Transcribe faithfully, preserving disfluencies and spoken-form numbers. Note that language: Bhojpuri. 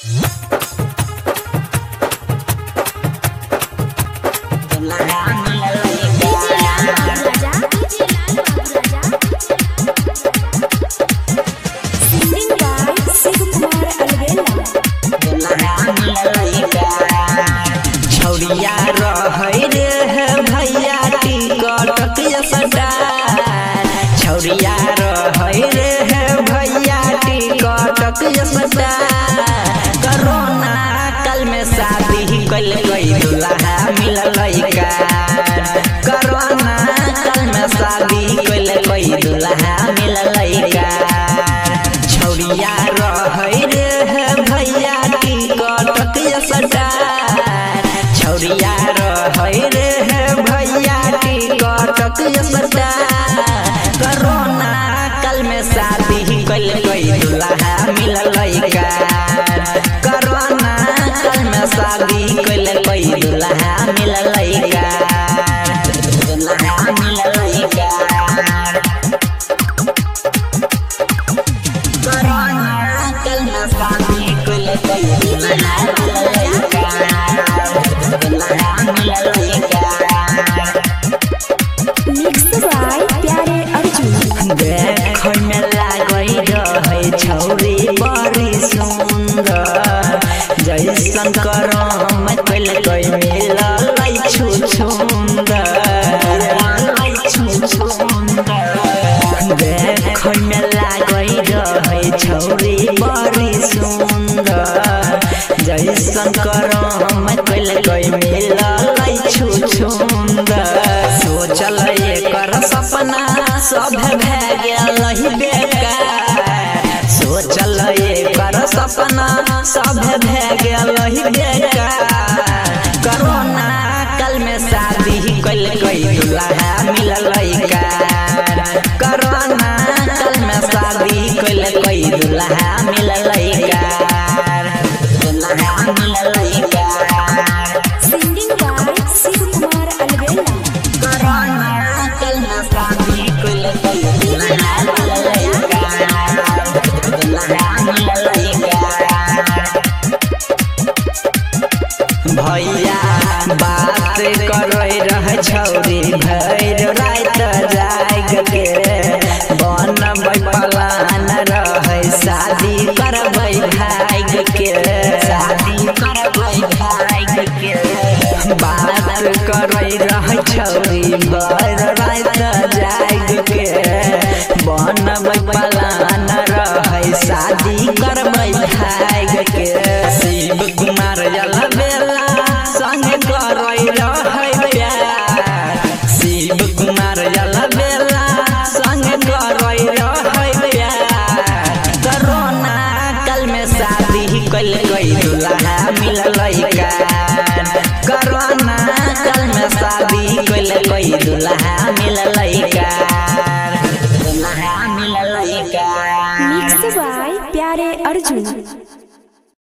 छौरिया रहै रे भैया टिकट सटा छौरिया रहै रे भैया टिकट सटा कोरोना काल में शादी कल गई दुल्हा मिलल का कोरोना काल में शादी कल गई दुल्हा मिलल का छौरिया रहै रे भैया टिकट सटा छौरिया रहै रे भैया टिकट सटा कोरोना काल में शादी कल गई दुल्हा मिलल का कोरोना काल में शादी कल गई दुल्हा मिलल का दुल्हा मिलल का कोरोना काल में शादी कल गई दुल्हा मिलल का देखै में लागै रहै छौरी बड़ी सुंदर जैसन करम कल गई मिललै छु छुंदर देखै में लागै रहै छौरी बड़ी सुंदर जैसन करम कल गई मिललै छु छुंदर सोचल एकर सपना सब भै गेल बेकार सोचल एकर सपना सब भै गेल बेकार कोरोना काल में शादी कल गई दुल्हा मिलल का कोरोना काल में शादी कल गई दुल्हा मिलल का दुल्हा मिलल का सिंगिंग बाय शिव कुमार अलवेला कोरोना काल में शादी कल गई दुल्हा मिलल का दुल्हा मिलल का भैया बात करै रह छौरी भैर रात जाग के बनबै प्लान रहै शादी करबै भाग के शादी करबै भाग के बात करै रह छौरी भैर रात जाग के बनबै प्लान रहै शादी करबै भाग के शिव कुमार अलवेला संग करै रहै प्यार शिव कुमार अलवेला संग करै रहै प्यार कोरोना काल में शादी कल गई दुल्हा मिलल का कोरोना काल में शादी कल गई दुल्हा मिलल का दुल्हा मिलल का मिक्स बाय प्यारे अर्जुन।